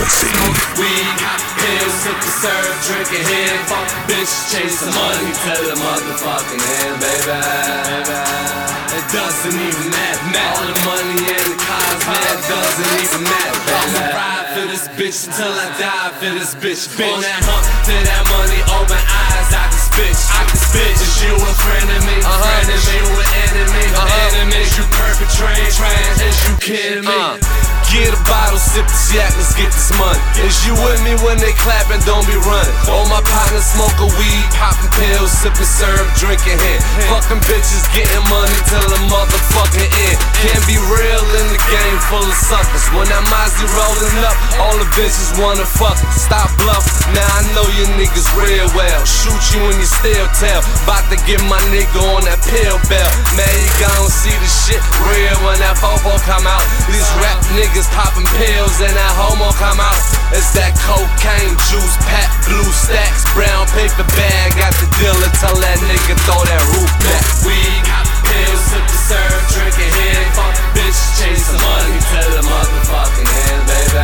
frequency. Weed, pills, sip the syrup, drinking head, fuck bitch, chasing money to the motherfucking end, baby. It doesn't even matter. All the money and the cars, man, it doesn't even matter, baby. I'ma ride for this bitch until I die for this bitch. On that hump to that money, open eyes, I can spit. Is you a friend of me? Friend of me, you an enemy? Enemies, you perpetrate, is you kidding me? Get a bottle, sip this yak, let's get this money. Is you with me when they clapping? Don't be running. All my partners smoking weed, popping pills, sipping syrup, drinking hen. Fucking bitches, getting money till the motherfucking end. Can't be real in the game full of suckers. When that Mozzie rolling up, all the bitches wanna fuck. Stop bluffing, now I know you niggas real well. Shoot you in your steel tail. About to get my nigga on that pill bell. Man, you gon' see the shit real when that fofo come out. These rap niggas popping pills and that homo come out. It's that cocaine juice, pack blue stacks, brown paper bag. Got the dealer, tell that nigga throw that roof back. Weed, pills, sip the syrup, drinking head, fuck bitch, chasing money to the motherfucking end, baby.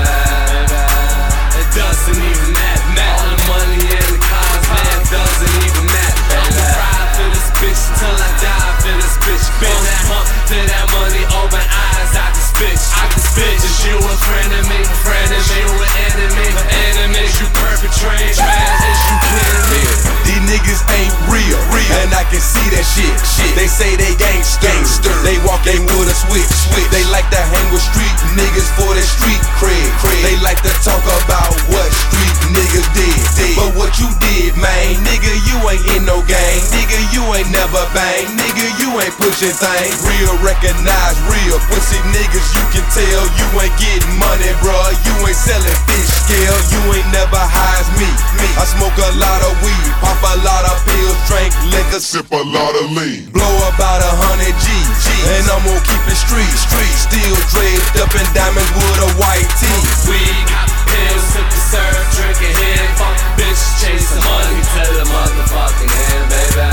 It doesn't even matter. All the money and the cars, man, it doesn't even matter. I'ma ride for this bitch till I die for this bitch. On that hump to that money, open eyes, I can spit. Is you a friend of me? Friend of me, you an enemy? Enemies, you perpetrate, is you kidding me? These niggas ain't real, and I can see that shit. They say they gangster, they walk in with a switch. They like to hang with street niggas for their street cred. They like to talk about what street niggas did. But what you did, man, nigga, you ain't in no gang. Nigga, you ain't never bang. Nigga, you ain't pushing things. Real recognize real pussy niggas, you can tell you ain't getting money, bruh. You ain't selling fish scale, you ain't never high as me. I smoke a lot of weed, pop a lot of pills, drink liquor, sip a lot of lean. Blow about 100 G's, and I'm gon' keep it street. Still draped up in diamonds with a white tee. Weed, pills, sip the syrup, drinking head, fuck bitch, chasing money to the motherfucking end, baby.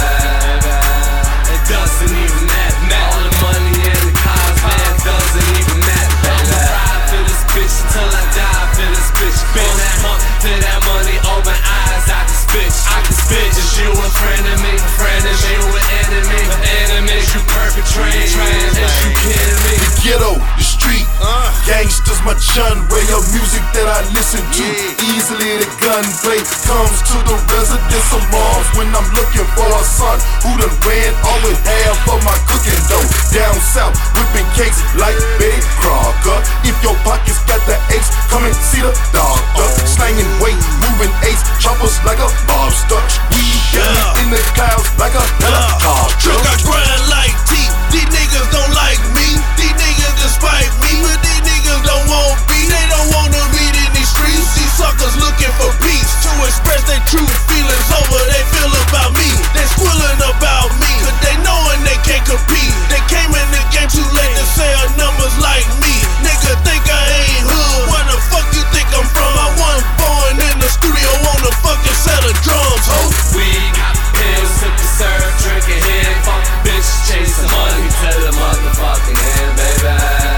It doesn't even matter. All the money and the cars, man, it doesn't even matter. I'ma ride for this bitch till I die for this bitch. On that hump to that money, open eyes, I can spit. Is you a friend of me? Friend of me, you an enemy? Enemies, you perpetrate, is you kidding me? The ghetto, the street, gangsters, my genre of music that I listen to. Easily the gunplay comes to the residence of Mars when I'm looking for a son who done ran all with half of my cooking dough. Down south, whipping cakes like Betty Crocker. If your pockets got the aches, come and see the doctor. Slanging weight, moving ace, choppers like a mobster. We in the clouds like a helicopter. I grind like teeth. These niggas don't like me. These niggas despite me, but these niggas don't want beef. They don't wanna meet in these streets. These suckers looking for peace to express their true feelings over they feel about me. They squilling about me, cause they knowing they can't compete. They came in the game too late to say numbers like me. Nigga think I ain't hood. Where the fuck you think I'm from? I wasn't born in the studio on the fucking set of drums, ho. Weed, pills, sip the syrup, drinking head, fuck bitch, chasing money to the motherfucking end, baby.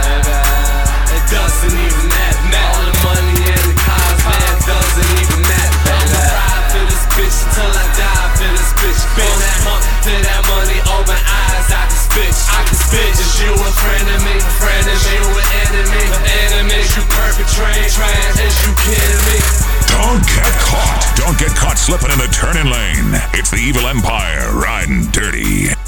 It doesn't even matter. All the money and the cars, man, it doesn't even matter. I'ma ride for this bitch till I die for this bitch. On that hump to that money, open eyes, I can spit. Is you a friend of me? Friend of me, you an enemy? Enemies, you perpetrate, is you kidding me? Don't get caught. Don't get caught slipping in the turning lane. It's the Evil Empire riding dirty.